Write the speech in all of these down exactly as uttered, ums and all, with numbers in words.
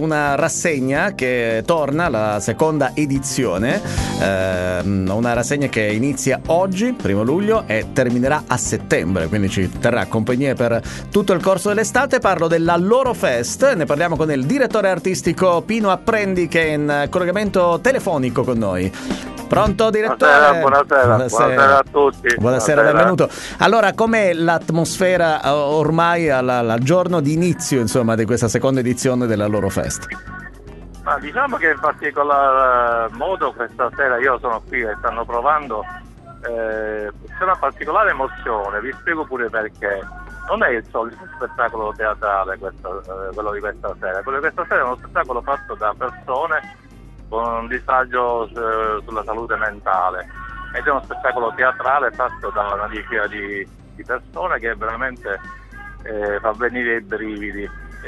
una rassegna che torna, la seconda edizione, eh, una rassegna che inizia oggi, primo luglio, e terminerà a settembre, quindi ci terrà compagnia per tutto il corso dell'estate. Parlo della Loro Fest, ne parliamo con il direttore artistico Pino Apprendi, che è in collegamento telefonico con noi. Pronto, direttore? Buonasera, buonasera, buonasera, buonasera a tutti. Buonasera, buonasera, benvenuto. Allora, com'è l'atmosfera ormai al, al giorno di inizio, insomma, di questa seconda edizione della Loro Fest? Ma diciamo che in particolar modo questa sera io sono qui e stanno provando, eh, c'è una particolare emozione, vi spiego pure perché. Non è il solito spettacolo teatrale questo, eh, quello di questa sera, quello di questa sera è uno spettacolo fatto da persone con un disagio eh, sulla salute mentale, ed è uno spettacolo teatrale fatto da una decina di, di persone che veramente eh, fa venire i brividi.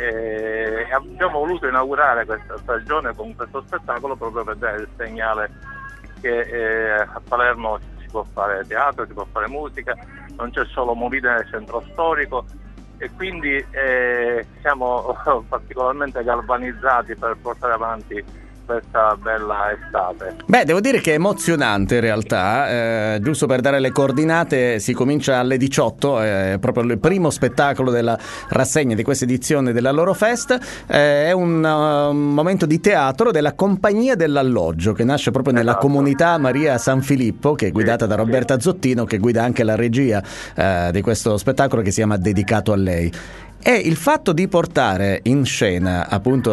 E abbiamo voluto inaugurare questa stagione con questo spettacolo proprio per dare il segnale che eh, a Palermo si può fare teatro, si può fare musica, non c'è solo movida nel centro storico, e quindi eh, siamo particolarmente galvanizzati per portare avanti questa bella estate. Beh, devo dire che è emozionante in realtà, eh, giusto per dare le coordinate, si comincia alle diciotto, è eh, proprio il primo spettacolo della rassegna di questa edizione della Loro Fest, eh, è un, uh, un momento di teatro della Compagnia dell'Alloggio, che nasce proprio nella Esatto. comunità Maria San Filippo, che è guidata sì, da Roberta sì. Zottino, che guida anche la regia eh, di questo spettacolo che si chiama Dedicato a lei. E il fatto di portare in scena appunto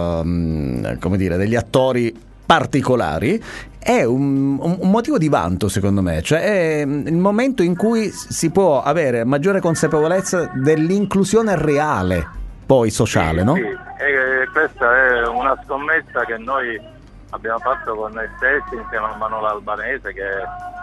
um, come dire, degli attori particolari è un, un, un motivo di vanto, secondo me, cioè è il momento in cui si può avere maggiore consapevolezza dell'inclusione reale, poi sociale, sì, no? Sì, e questa è una scommessa che noi abbiamo fatto con noi stessi insieme a Manuela Albanese, che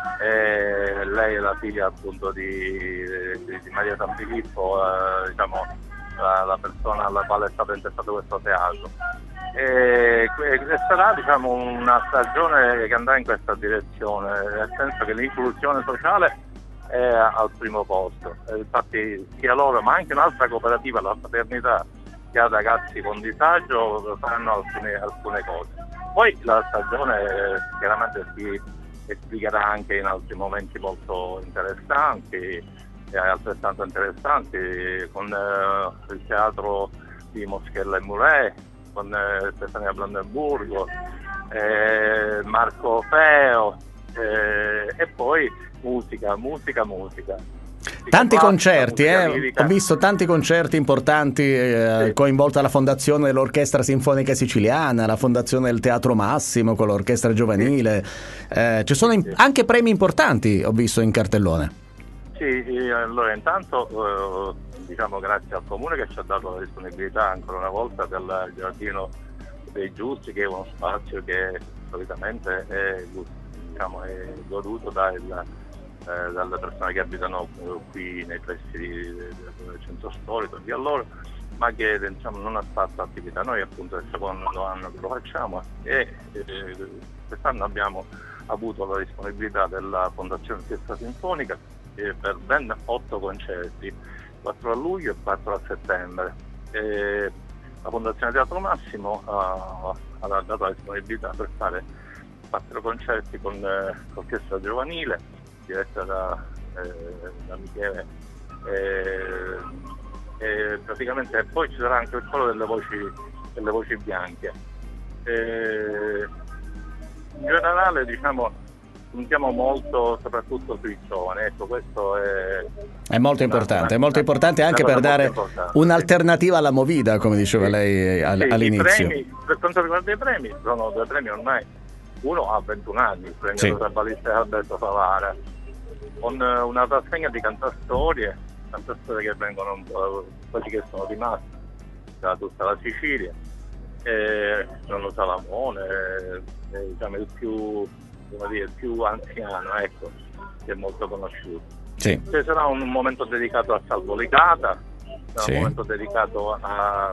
è, lei è la figlia appunto di, di, di Maria San Filippo, eh, diciamo la, la persona alla quale è stato intestato questo teatro, e, e sarà diciamo una stagione che andrà in questa direzione, nel senso che l'inclusione sociale è al primo posto. Infatti sia loro ma anche un'altra cooperativa, la Fraternità, che ha ragazzi con disagio, faranno alcune, alcune cose. Poi la stagione eh, chiaramente si esplicherà anche in altri momenti molto interessanti, e altrettanto interessanti, con eh, il teatro di Moschella e Mouret, con eh, Stefania Brandenburgo, eh, Marco Feo, eh, e poi musica, musica, musica. Tanti Musica concerti, musica eh? lirica. Ho visto tanti concerti importanti, eh, Sì. coinvolta la Fondazione dell'Orchestra Sinfonica Siciliana, la Fondazione del Teatro Massimo con l'Orchestra Giovanile, eh, ci sono in- Sì. anche premi importanti, ho visto in cartellone. Sì, sì, allora intanto eh, diciamo grazie al Comune che ci ha dato la disponibilità ancora una volta del Giardino dei Giusti, che è uno spazio che solitamente è, diciamo, è goduto dal, eh, dalle persone che abitano qui nei pressi del centro storico di allora, ma che diciamo, non ha fatto attività. Noi appunto è il secondo anno che lo facciamo, e eh, quest'anno abbiamo avuto la disponibilità della Fondazione Orchestra Sinfonica per ben otto concerti, quattro a luglio e quattro a settembre. E la Fondazione Teatro Massimo ha, ha dato la disponibilità per fare quattro concerti con eh, l'orchestra giovanile diretta da, eh, da Michele, e, e praticamente poi ci sarà anche quello delle voci, delle voci bianche. E, in generale diciamo puntiamo molto soprattutto sui giovani, ecco, questo è È molto importante, una, è molto importante anche per dare un'alternativa alla movida, come diceva sì. lei all- sì, all'inizio. I premi, per quanto riguarda i premi, sono due premi ormai, uno ha ventuno anni, il premio Sì. Trabalista Alberto Favara, con una rassegna di cantastorie, cantastorie che vengono un po', quelli che sono rimasti da tutta la Sicilia, e Nonno Salamone, e, diciamo il più, come dire, il più anziano, ecco, che è molto conosciuto. Sì. Ci sarà un momento dedicato a Salvo Licata, Sì. un momento dedicato a,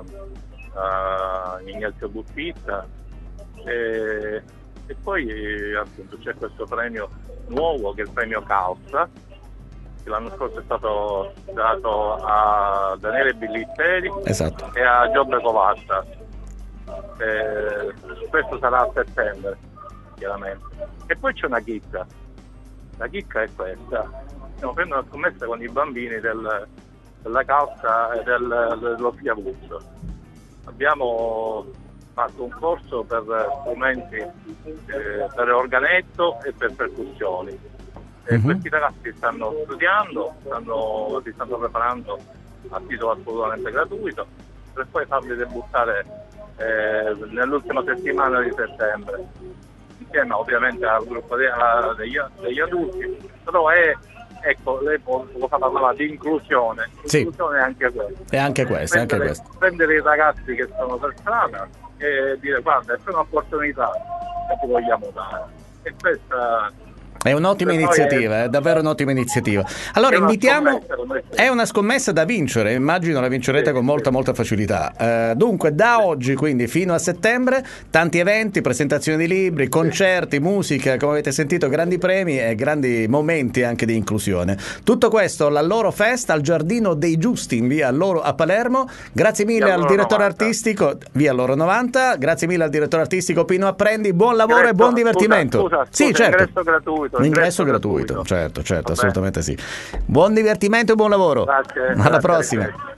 a Ignazio Buffitta, e, e poi eh, appunto c'è questo premio nuovo che è il premio Caussa, che l'anno scorso è stato dato a Daniele Billitteri, Esatto. e a Giobbe Covatta. eh, questo sarà a settembre, chiaramente. E poi c'è una chicca, la chicca è questa: stiamo facendo una scommessa con i bambini del, della causa e del, dello schiavuzzo. Abbiamo fatto un corso per strumenti, eh, per organetto e per percussioni. E Mhm. questi ragazzi stanno studiando, stanno, si stanno preparando a titolo assolutamente gratuito, per poi farli debuttare eh, nell'ultima settimana di settembre, insieme ovviamente al gruppo de- a- degli, degli adulti. Però è, ecco, lei può, può parlare di inclusione, Sì. inclusione è anche questo. E anche questo, è anche Prendere, questo. prendere i ragazzi che sono per strada e dire: guarda, è un'opportunità che ti vogliamo dare. E questa È un'ottima per noi iniziativa, è davvero un'ottima iniziativa. Allora è una invitiamo, scommessa, come dicevo. è una scommessa da vincere, immagino la vincerete Sì, con molta sì. molta facilità. Eh, dunque da oggi quindi fino a settembre tanti eventi, presentazioni di libri, concerti, musica, come avete sentito, grandi premi e grandi momenti anche di inclusione. Tutto questo la loro festa al Giardino dei Giusti in via Loro a Palermo. Grazie mille Via al Loro direttore novanta. artistico via Loro novanta, grazie mille al direttore artistico Pino Apprendi, buon lavoro e Ingresso- buon divertimento. Scusa, scusa, sì, scusa, certo. ingresso gratuito. Ingresso gratuito, certo, certo, Va bene. assolutamente sì. Buon divertimento e buon lavoro. Grazie, Alla grazie, prossima. grazie.